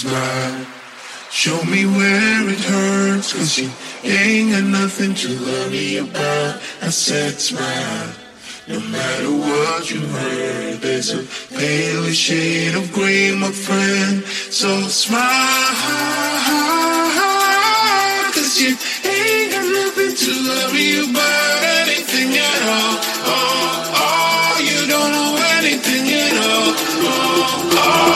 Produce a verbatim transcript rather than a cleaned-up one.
smile. Show me where it hurts, cause you ain't got nothing to worry about. I said smile. No matter what you heard, there's a pale shade of green, my friend. So smile, cause you ain't got nothing to worry about. Anything at all, oh, oh, you don't know anything at all, oh, oh.